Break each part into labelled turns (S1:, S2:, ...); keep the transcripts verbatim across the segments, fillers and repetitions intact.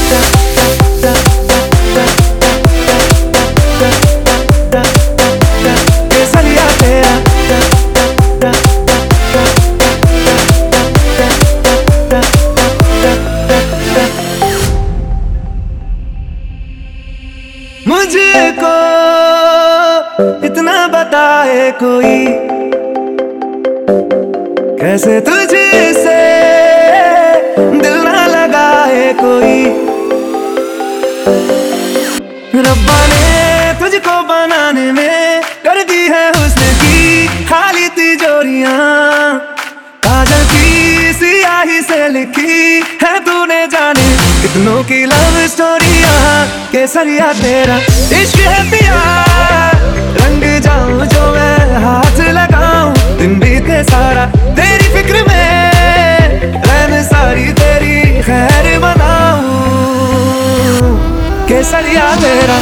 S1: केसरिया तेरा मुझको इतना बताए कोई, कैसे तुझसे दिल ना लगाए कोई। रब्बा ने तुझको बनाने में कर दी है हुस्न की खाली तिजोरियां, काजल की सियाही से लिखी है तूने जाने कितनों की लव स्टोरियां। केसरिया तेरा इश्क है पिया, रंग जाऊं जो मैं हाथ लगाऊं, दिन बीते सारा तेरी फिक्र में, रहने सारी तेरी खैर बनाऊं। केसरिया तेरा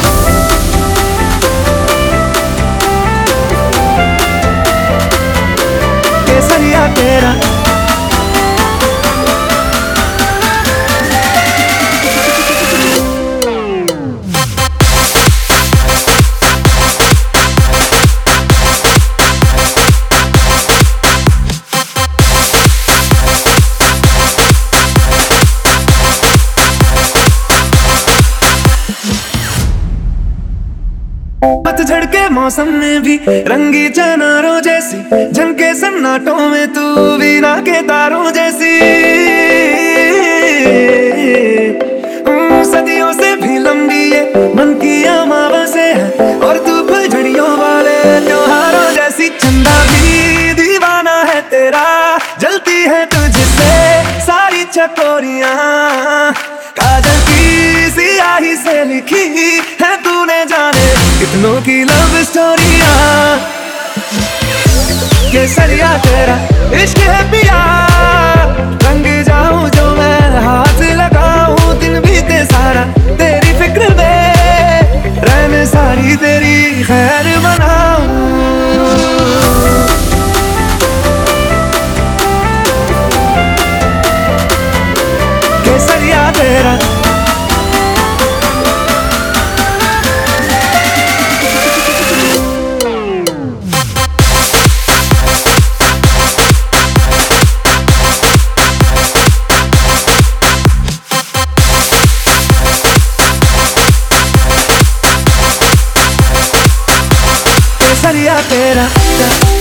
S1: केसरिया तेरा पतझड़ के मौसम में भी रंगी चनारों जैसी, झनके सन्नाटों में तू वीणा के तारों जैसी। सदियों से भी लंबी ये मन की अमावस्या है, और तू फुलझड़ियों वाले त्योहारों जैसी। चंदा भी दीवाना है तेरा, जलती है तुझसे सारी चकोरियां, काजल की सियाही से लिखी है तूने जाने कितनों की लव स्टोरियां। केसरिया तेरा इश्क है पिया, रंग जाऊं जो मैं हाथ लगाऊं, दिन बीते सारा तेरी फिक्र में, रहने सारी तेरी खैर बनाऊं। केसरिया तेरा केसरिया तेरा।